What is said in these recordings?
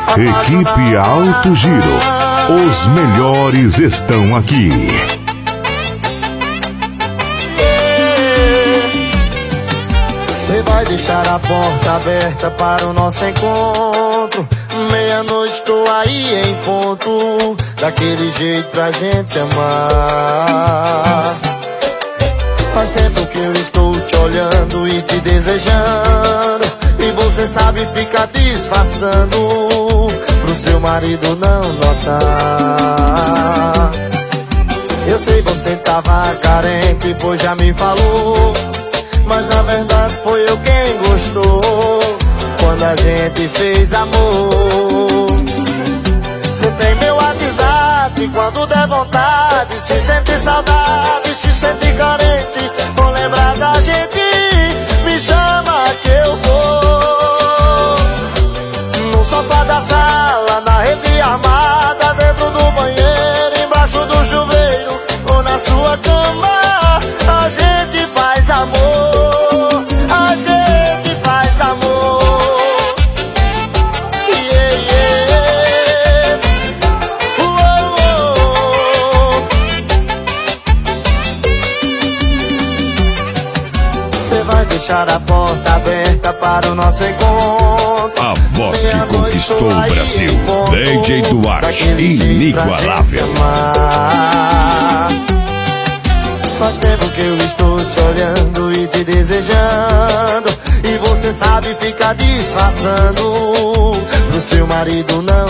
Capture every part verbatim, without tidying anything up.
Equipe Alto Giro. Os melhores estão aqui. Você vai deixar a porta aberta para o nosso encontro. Meia-noite tô aí em ponto, daquele jeito pra gente se amar. Faz tempo que eu estou te olhando e te desejando, e você sabe ficar disfarçando pro seu marido não notar. Eu sei você tava carente, pois já me falou, mas na verdade foi eu quem gostou quando a gente fez amor. Cê tem meu WhatsApp, quando der vontade, se sentir saudade, se sentir carente, ou lembrar da gente, me chama que eu vou. No sofá da sala, na rede armada, dentro do banheiro, embaixo do chuveiro, ou na sua cama, a gente faz amor, a gente faz amor. Yeah, yeah. Uou, uou. Cê vai deixar a porta aberta para o nosso encontro. A voz que conquistou o Brasil, D J Duarte, inigualável. Faz tempo que eu estou te olhando e te desejando, e você sabe ficar disfarçando pro seu marido não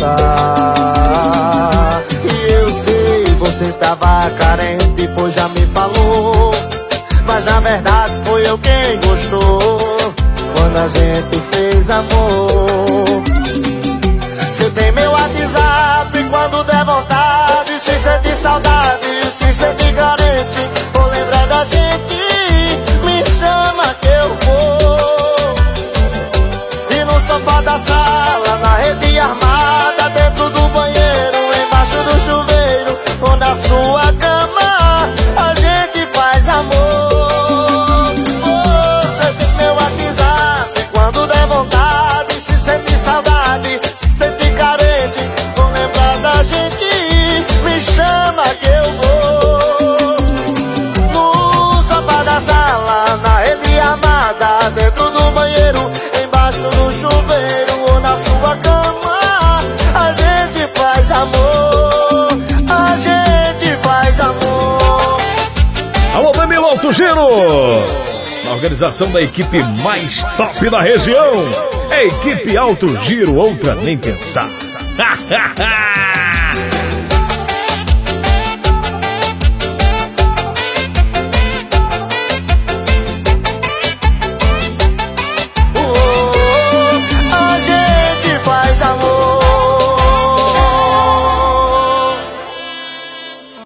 notar. E eu sei, você tava carente, pois já me falou, mas na verdade foi eu quem gostou quando a gente fez amor. Você tem meu WhatsApp, quando der vontade, se sentir saudade, se sentir carente, ou lembrar da gente, me chama que eu vou. E no sofá da sala, na rede armada, dentro do banheiro, embaixo do chuveiro, ou na sua cama, a gente faz amor. Você tem meu WhatsApp, quando der vontade, se sentir saudade, se sentir carente, ou lembrar da gente, me chama que eu vou. No sofá da sala, na rede armada, dentro do banheiro, embaixo do chuveiro, ou na sua cama, a gente faz amor, a gente faz amor. Alô, Danilo Alto Giro, na organização da equipe mais top da região, a equipe Alto Giro, outra nem pensar.